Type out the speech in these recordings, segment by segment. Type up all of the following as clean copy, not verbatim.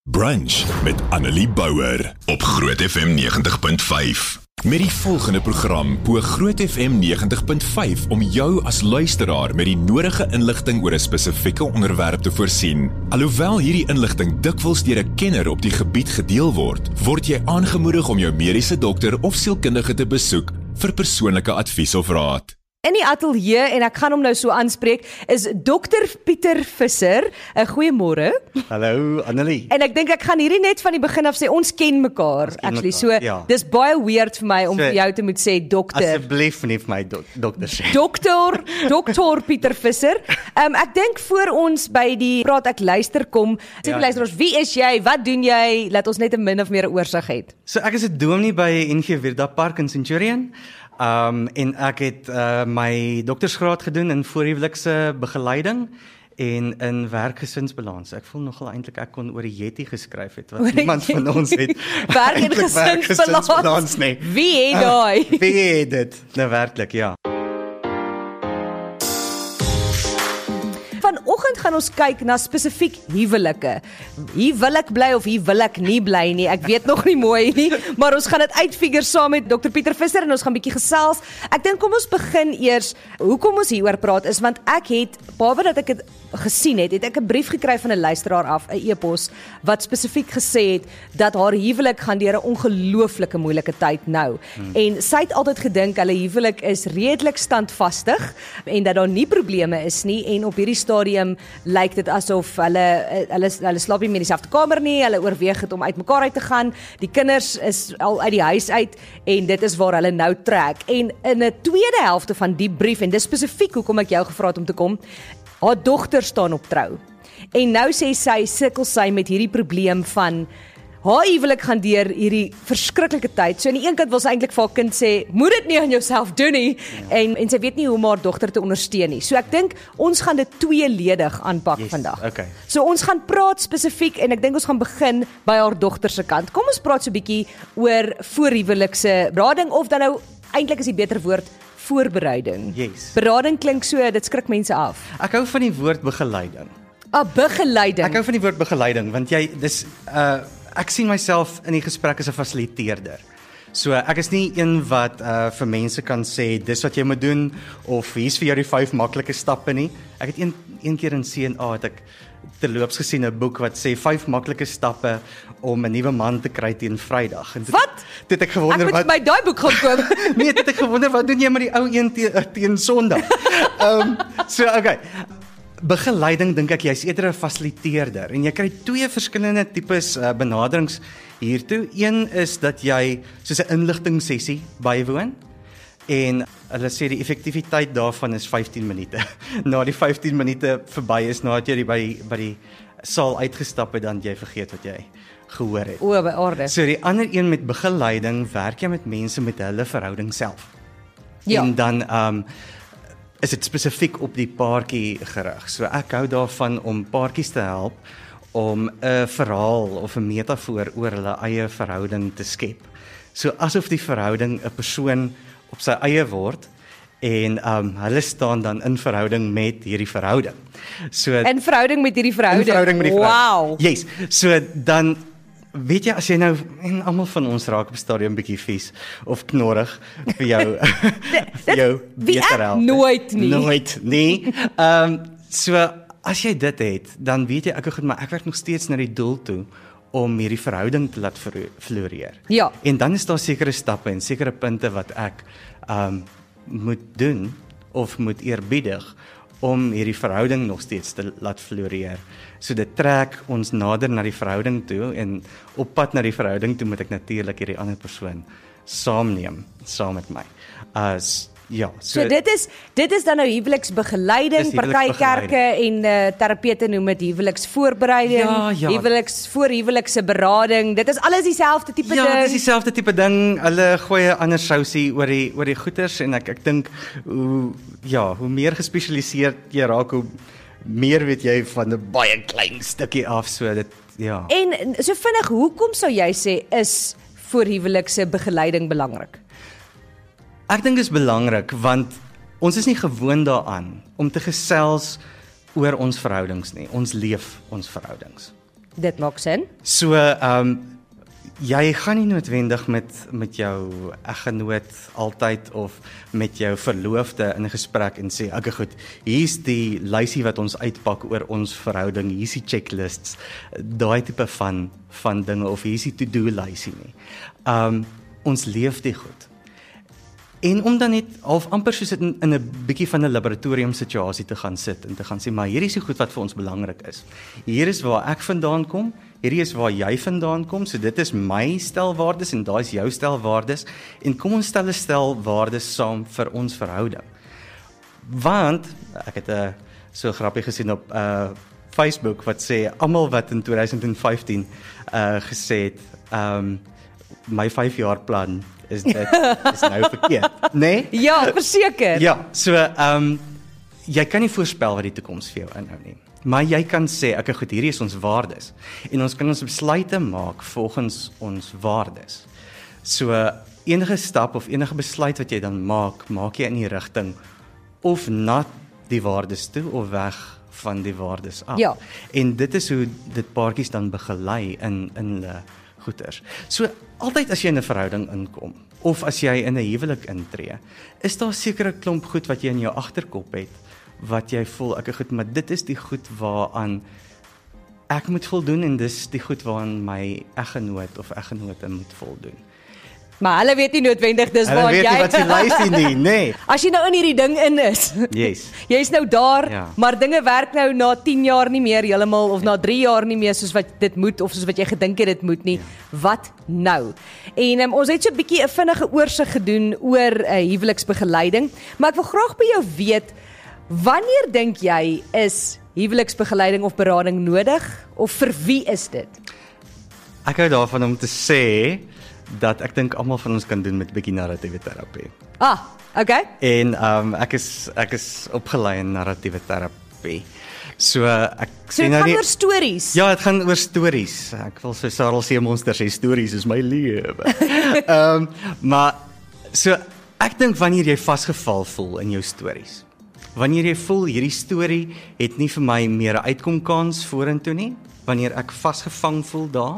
Brunch met Annelie Bouwer op Groot FM 90.5. Met die volgende program poog Groot FM 90.5 om jou as luisteraar met die nodige inligting oor 'n spesifieke onderwerp te voorsien. Alhoewel hierdie inligting dikwels deur 'n kenner op die gebied gedeel word jy aangemoedig om jou mediese dokter of sielkundige te besoek vir persoonlike advies of raad. In die ateljee, en ek gaan hom nou so aanspreek, is Dr. Pieter Visser. Goeiemôre. Hallo Annelie. En ek dink ek gaan hierdie net van die begin af sê, ons ken mekaar. Actually, so, ja. Dis baie weird vir my om vir jou te moet sê dokter. Asseblief nie vir my dokter sê. Dokter Pieter Visser. Ek dink voor ons by die praat ek luister kom, sê luisteraars, wie is jy? Wat doen jy? Laat ons net 'n min of meer 'n oorsig het. So ek is 'n dominee by NG Virda Park in Centurion. En ek het my doktersgraad gedoen in voorhuwelikse begeleiding en in werk-gesinsbalans. Ek voel nogal eintlik ek kon oor die Yeti geskryf het wat niemand van ons het. Werk- en gesinsbalans nie. Wie het daai? Wie het dit? Nou werklik, ja. Vanoggend gaan ons kyk na spesifiek huwelike. Hier wil ek bly of hier wil ek nie bly nie. Ek weet nog nie mooi nie, maar ons gaan dit uitfigure saam met Dr. Pieter Visser en ons gaan bietjie gesels. Ek dink kom ons begin eers, hoekom ons hieroor praat is want ek het, behalwe dat ek dit gesien het ek 'n brief gekry van 'n luisteraar af, 'n e-pos, wat spesifiek gesê het dat haar huwelik gaan deur 'n ongelooflike moeilike tyd nou. En sy het altyd gedink hulle huwelik is redelik standvastig en dat daar nie probleme is nie en op hierdie stadium lyk dit asof hulle slaap nie meer in dieselfde kamer nie, hulle oorweeg het om uitmekaar uit te gaan, die kinders is al uit die huis uit en dit is waar hulle nou trek. En in 'n tweede helfte van die brief, en dis spesifiek hoekom ek jou gevra het om te kom, haar dogter staan op trou. En nou sê sy, sukkel sy met hierdie probleem van haar huwelik gaan deur hierdie verskriklike tyd. So aan die een kant wil sy eintlik vir haar kind sê, moet dit nie aan jouself doen nie. En sy weet nie hoe om haar dogter te ondersteun nie. So ek dink ons gaan dit tweeledig aanpak vandag. Okay. So ons gaan praat spesifiek en ek dink ons gaan begin by haar dogter se kant. Kom ons praat so 'n bietjie oor voorhuwelikse berading of dan nou eintlik is die beter woord voorbereiding. Yes. Berading klink so, dit skrik mense af. Ek hou van die woord begeleiding. Begeleiding. Ek hou van die woord begeleiding want ek sien myself in die gesprek as 'n fasiliteerder. So ek is nie een wat vir mense kan sê dis wat jy moet doen of hier's vir jou die 5 maklike stappe nie. Ek het een keer in CNA het ek terloops gesien 'n boek wat sê 5 maklike stappe om 'n nuwe man te kry teen Vrydag. Wat? Dit ek gewonder wat by daai boek gaan koop. Nee, dit ek gewonder wat doen jy met die ou een teen Sondag? So okay. Begeleiding dink ek jy's eerder 'n fasiliteerder en jy kry 2 verskillende tipes benaderings hiertoe. Een is dat jy soos 'n inligtingsessie bywoon en hulle sê die effektiwiteit daarvan is 15 minute. Na die 15 minute verby is nadat jy by die saal uitgestap het dan jy vergeet wat jy gehoor het. O, by orde. So die ander een met begeleiding werk jy met mense met hulle verhouding self. Ja. En dan is dit spesifiek op die paartjie gerig. So ek hou daarvan om paartjies te help om 'n verhaal of 'n metafoor oor hulle eie verhouding te skep. So asof die verhouding 'n persoon op sy eie word en hulle staan dan in verhouding met hierdie verhouding. So in verhouding met hierdie verhouding. In verhouding met die verhouding. Wow. Yes. So dan weet jy as jy nou en almal van ons raak op 'n stadium bietjie vies of knorrig vir jou vir jou beter help. Nooit nie. Nooit nie. So as jy dit het, dan weet jy ek werk nog steeds na die doel toe om hierdie verhouding te laat floreer. Ja. En dan is daar sekere stappe en sekere punte wat ek moet doen of moet eerbiedig om hierdie verhouding nog steeds te laat floreer. So dit trek ons nader na die verhouding toe en op pad na die verhouding toe moet ek natuurlik hierdie ander persoon saamneem, saam met my. So dit is dan nou huweliksbegeleiding, party kerke en terapeute noem dit huweliksvoorbereiding, voorhuwelikse berading. Dit is alles dieselfde tipe ding. Ja, dit is dieselfde tipe ding. Hulle gooi 'n ander sousie oor die goeters en ek dink hoe meer gespesialiseerd jy raak, hoe meer weet jy van 'n baie klein stukkie af, so dit En so vinnig, hoekom sou jy sê is voorhuwelikse begeleiding belangrik? Ek dink dit is belangrik want ons is nie gewoond daaraan om te gesels oor ons verhoudings nie. Ons leef ons verhoudings. Dit maak sin. So, jy gaan nie noodwendig met jou eggenoot altyd of met jou verloofde in 'n gesprek en sê, "Oké goed, hier's die lysie wat ons uitpak oor ons verhouding, hier's die checklists," daai tipe van dinge of hier's die to-do lysie nie. Ons leef dit goed. En om dan net half amper soos in 'n bietjie van 'n laboratorium situasie te gaan sit en te gaan sê, maar hier is die goed wat vir ons belangrik is. Hier is waar ek vandaan kom, hierdie is waar jy vandaan kom, so dit is my stelwaardes en daai is jou stelwaardes en kom ons stel 'n stelwaardes saam vir ons verhouding. Want ek het so grappig gesien op Facebook wat sê almal wat in 2015 gesê het my 5 jaar plan is nou verkeerd, né? Nee? Ja, verseker. Ja, so jy kan nie voorspel wat die toekoms vir jou inhou nie. Maar jy kan sê, okay goed, hierdie is ons waardes. En ons kan ons besluite maak volgens ons waardes. So enige stap of enige besluit wat jy dan maak jy in die rigting of na die waardes toe of weg van die waardes af. Ja. En dit is hoe dit paartjies dan begelei in hulle goeters. So altyd as jy in 'n verhouding inkom of as jy in 'n huwelik intree, is daar seker 'n klomp goed wat jy in jou agterkop het wat jy voel, ek goed, maar dit is die goed waaraan ek moet voldoen en dis die goed waaraan my eggenoot of eggenote moet voldoen. Maar hulle weet nie noodwendig dis Hulle waar weet jy nie wat jy luister nie, nee. As jy nou in hierdie ding in is. Yes. Jy's nou daar, Ja. maar dinge werk nou na 10 jaar nie meer heeltemal of na 3 jaar nie meer soos wat dit moet of soos wat jy gedink het dit moet nie. Ja. Wat nou? En ons het so 'n bietjie 'n vinnige oorsig gedoen oor huweliksbegeleiding, maar ek wil graag by jou weet, wanneer dink jy is huweliksbegeleiding of berading nodig of vir wie is dit? Ek hou daarvan om te sê dat ek dink almal van ons kan doen met 'n bietjie narratiewe terapie. Okay. En ek is opgelei in narratiewe terapie. So ek So sê dit nou gaan nie oor stories. Ja, dit gaan oor stories. Ek wil so Sarel Seemonster sê stories is my lewe. Maar so ek dink wanneer jy vasgeval voel in jou stories. Wanneer jy voel hierdie storie het nie vir my meer 'n uitkomkans vorentoe nie, wanneer ek vasgevang voel daar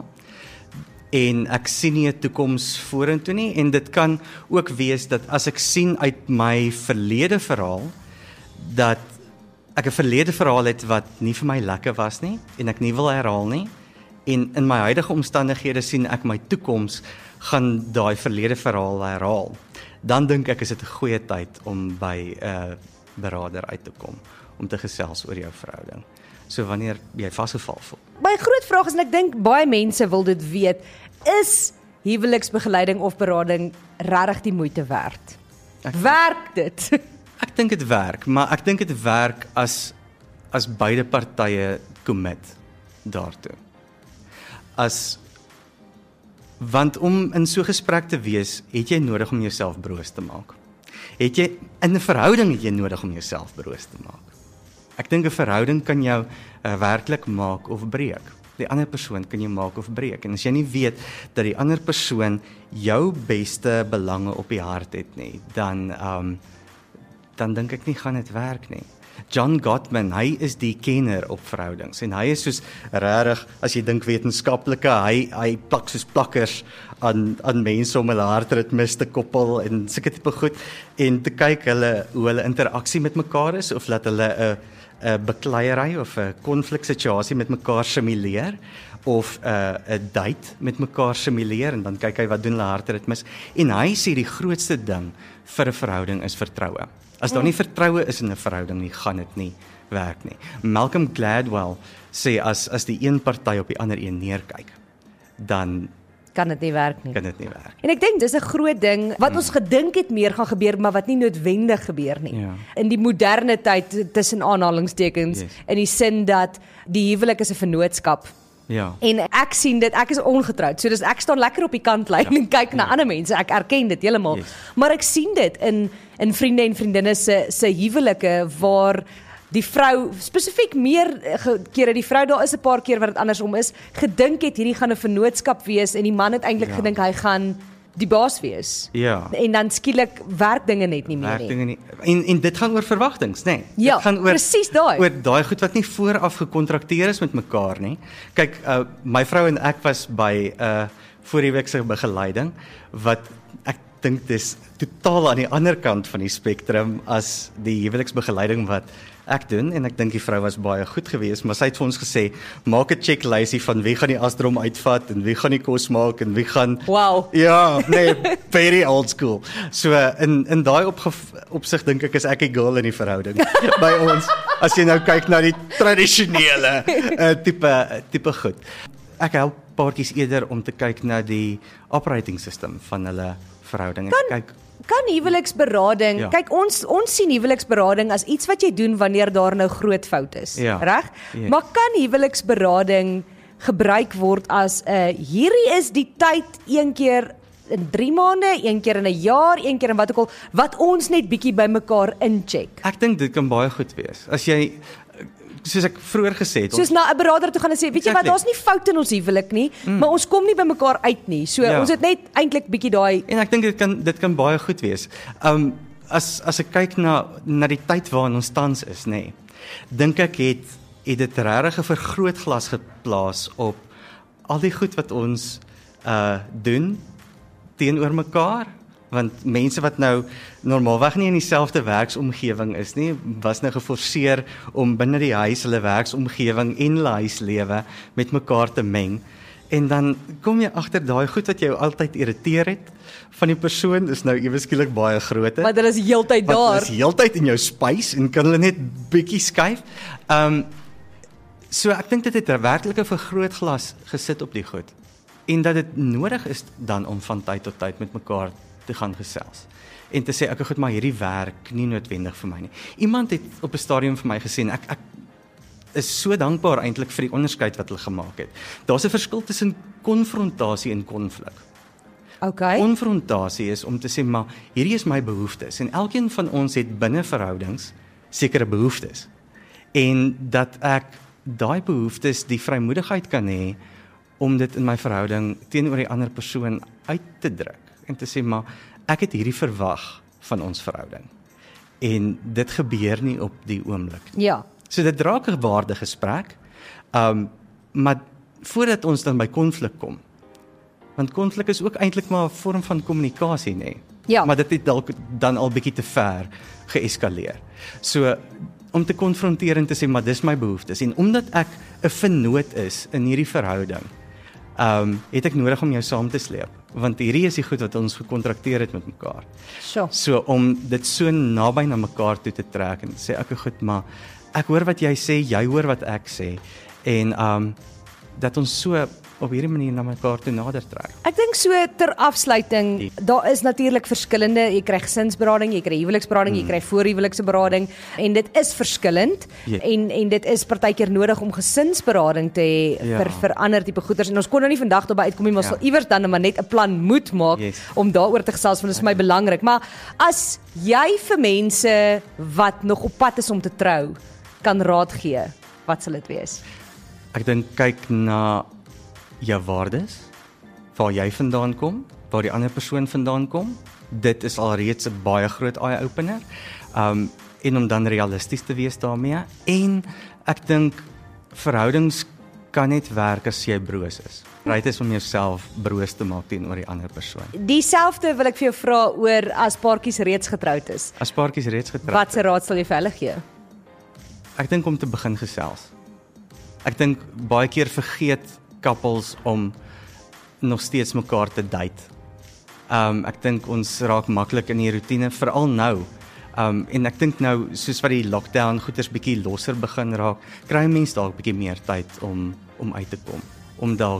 en ek sien nie 'n toekoms vorentoe nie en dit kan ook wees dat as ek sien uit my verlede verhaal dat ek 'n verlede verhaal het wat nie vir my lekker was nie en ek nie wil herhaal nie en in my huidige omstandighede sien ek my toekoms gaan daai verlede verhaal herhaal. Dan dink ek is dit 'n goeie tyd om by 'n beraader uit te kom om te gesels oor jou verhouding. So wanneer jy vasgeval voel. My groot vraag is en ek dink baie mense wil dit weet, is huweliksbegeleiding of berading regtig die moeite werd? Werk dit? Ek dink dit werk, maar ek dink dit werk as beide partye commit daartoe. Want om in so 'n gesprek te wees, het jy nodig om jouself broos te maak. In 'n verhouding het jy nodig om jouself broos te maak. Ek dink 'n verhouding kan jou werklik maak of breek. Die ander persoon kan jou maak of breek. En as jy nie weet dat die ander persoon jou beste belange op die hart het nie, dan dink ek nie gaan dit werk nie. John Gottman, hy is die kenner op verhoudings en hy is soos regtig, as jy dink wetenskaplike, hy plak soos plakkers aan mense om hulle hartritmes te koppel en sulke tipe goed en te kyk hoe hulle interaksie met mekaar is of laat hulle 'n bekleierery of 'n konfliksituasie met mekaar simuleer of 'n date met mekaar simuleer en dan kyk hy wat doen hulle hartritmes en hy sê die grootste ding vir 'n verhouding is vertroue. As daar nie vertroue is in 'n verhouding nie, gaan dit nie werk nie. Malcolm Gladwell sê as die een party op die ander een neerkyk, dan Kan dit nie werk nie. kan dit nie werk. En ek dink dis 'n groot ding wat ons gedink het meer gaan gebeur, maar wat nie noodwendig gebeur nie. Ja. In die moderne tyd tussen aanhalingstekens, Yes. in die sin dat die huwelik is 'n vennootskap. Ja. En ek sien dit, ek is ongetroud, so dis ek staan lekker op die kantlyn en kyk na ander mense, ek erken dit heeltemal. Yes. Maar ek sien dit in vriende en vriendinne se huwelike waar die vrou spesifiek meer kere die vrou, daar is 'n paar keer wat dit andersom is, gedink het hierdie gaan 'n vennootskap wees en die man het eintlik gedink hy gaan die baas wees. Ja. En dan skielik werk dinge net nie meer nie. Werkdinge nie. En dit gaan oor verwagtinge, nê? Ja, dit gaan oor presies daai. Oor daai goed wat nie vooraf gekontrakteer is met mekaar nie. Kyk, my vrou en ek was by voorweekse begeleiding wat ek dink dis totaal aan die ander kant van die spektrum as die huweliksbegeleiding wat ek doen, en ek dink die vrou was baie goed geweest, maar sy het vir ons gesê, maak 'n checklysie van wie gaan die asdrom uitvat en wie gaan die kos maak en wie gaan Wow. Ja, nee, very old school. So in daai opsig dink ek is ek die girl in die verhouding by ons. As jy nou kyk na die tradisionele tipe goed. Ek help paartjies eerder om te kyk na die operating system van hulle verhouding. Kan huweliksberading, Ja. kyk ons sien huweliksberading as iets wat jy doen wanneer daar nou groot fout is, Ja. reg? Ja. Maar kan huweliksberading gebruik word as hierdie is die tyd een keer in 3 maande, een keer in 'n jaar, een keer in wat ook al, wat ons net bietjie by mekaar incheck. Ek dink dit kan baie goed wees. As jy, soos ek vroeër gesê het, Soos na 'n beraader toe gaan en sê, weet jy wat, Exactly. daar's nie fout in ons huwelik nie, maar ons kom nie by mekaar uit nie. So Ja. ons het net eintlik bietjie daai en ek dink dit kan baie goed wees. As ek kyk na die tyd waarin ons tans is, nê, dink ek het dit regtig 'n vergrootglas geplaas op al die goed wat ons doen teenoor mekaar, want mense wat nou normaalweg nie in dieselfde werksomgewing is nie, was nou geforseer om binne die huis hulle werksomgewing en hulle huislewe met mekaar te meng. En dan kom jy agter daai goed wat jou altyd irriteer het van die persoon is nou ewe skielik baie groter. want hulle is heeltyd Want daar. hulle is heeltyd in jou space en kan hulle net bietjie skuif. So ek dink dit het 'n werklike vergrootglas gesit op die goed. En dat dit nodig is dan om van tyd tot tyd met mekaar te gaan gesels. En te sê, ek goed, maar hierdie werk nie noodwendig vir my nie. Iemand het op 'n stadium vir my gesê, en ek is so dankbaar eintlik vir die onderskeid wat hulle gemaak het. Daar's 'n verskil tussen konfrontasie en konflik. Okay. Konfrontasie is om te sê, maar hierdie is my behoeftes en elkeen van ons het binne verhoudings sekere behoeftes. En dat ek daai behoeftes die vrymoedigheid kan hê om dit in my verhouding teenoor die ander persoon uit te druk en te sê, maar ek het hierdie verwag van ons verhouding. En dit gebeur nie op die oomblik nie. Ja. So dit raak 'n waardegesprek. Maar voordat ons dan by konflik kom, want konflik is ook eintlik maar 'n vorm van kommunikasie, nê? Ja. Maar dit het dalk dan al bietjie te ver geeskaleer. So om te konfronteer en te sê, maar dis my behoeftes, en omdat ek 'n vennoot is in hierdie verhouding, het ek nodig om jou saam te sleep, want hierdie is die goed wat ons gekontrakteer het met mekaar. Sure. So om dit so naby na mekaar toe te trek en sê, ek goed, maar ek hoor wat jy sê, jy hoor wat ek sê, en dat ons so op hierdie manier na mekaar toe nader trek. Ek dink so ter afsluiting, daar is natuurlik verskillende, jy kry gesinsberading, jy kry huweliksberading, jy kry voorhuwelikse berading en dit is verskillend Ja. en dit is partykeer nodig om gesinsberading te hê Ja. vir ander tipe goeders en ons kon nou nie vandag daarby uitkom nie, maar sal iewers dan maar net 'n plan moet maak Yes. om daaroor te gesels, want dit is vir my belangrik. Maar as jy vir mense wat nog op pad is om te trou, kan raad gee, wat sal dit wees? Ek dink kyk na jou waardes, waar jy vandaan kom, waar die ander persoon vandaan kom. Dit is alreeds 'n baie groot eye-opener. En om dan realisties te wees daarmee. En ek dink verhoudings kan net werk as jy broos is. Right is om jouself broos te maak teenoor die ander persoon. Dieselfde wil ek vir jou vra oor as paartjies reeds getroud is. As paartjies reeds getroud Wat se raad sal jy vir hulle gee? Ek dink om te begin gesels. Ek dink baie keer vergeet couples om nog steeds mekaar te date. Ek dink ons raak maklik in die roetine, veral nou. En ek dink nou, soos wat die lockdown goeders bietjie losser begin raak, kry mense dalk bietjie meer tyd om uit te kom, om dalk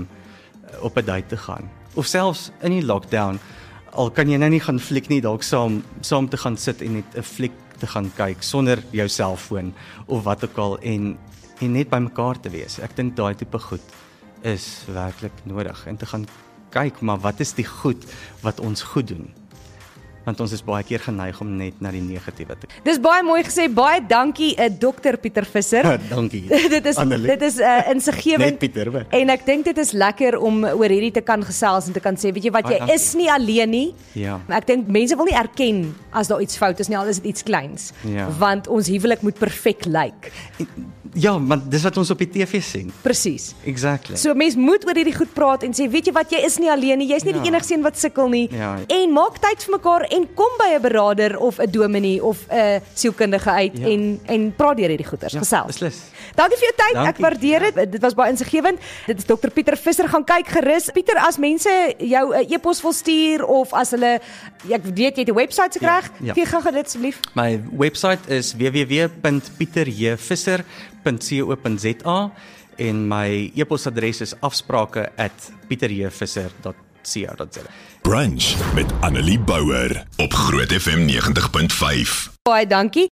op 'n date te gaan. Of selfs in die lockdown, al kan jy nou nie gaan fliek nie, dalk saam te gaan sit en net 'n fliek te gaan kyk sonder jou selfoon of wat ook al en net by mekaar te wees. Ek dink daai tipe goed is werklik nodig en te gaan kyk, maar wat is die goed wat ons goed doen? want ons is baie keer geneig om net na die negatiewe te kyk. Dis baie mooi gesê, baie dankie Dr. Pieter Visser. Dankie. dit is insiggewend. Net Pieter, hoor. En ek dink dit is lekker om oor hierdie te kan gesels en te kan sê, weet jy wat, jy dankie. is nie alleen nie. Ja. Ek dink mense wil nie erken as daar iets fout is nie, al is dit iets kleins. Ja. Want ons huwelik moet perfek lyk. Ja, want dis wat ons op die TV sien. Presies. Exactly. So mens moet oor hierdie goed praat en sê, weet jy wat, jy is nie alleen nie, jy's nie die enigste een wat sukkel nie. Ja. En maak tyd vir mekaar en kom by 'n beraader of 'n dominee of 'n sielkundige uit en praat deur hierdie goeters, gesels. Beslis. Dankie vir jou tyd, Dankie. ek waardeer dit. Dit was baie insiggewend. Dit is Dr. Pieter Visser, gaan kyk gerus. Pieter, as mense jou 'n e-pos wil stuur of as hulle, ek weet jy het 'n webwerf reg, gee gou dit asseblief. My website is www.pieterjvisser.co.za en my e-posadres is afsprake@pieterjvisser.co.za. Brunch met Annelie Bouwer op Groot FM 90.5. Baie dankie.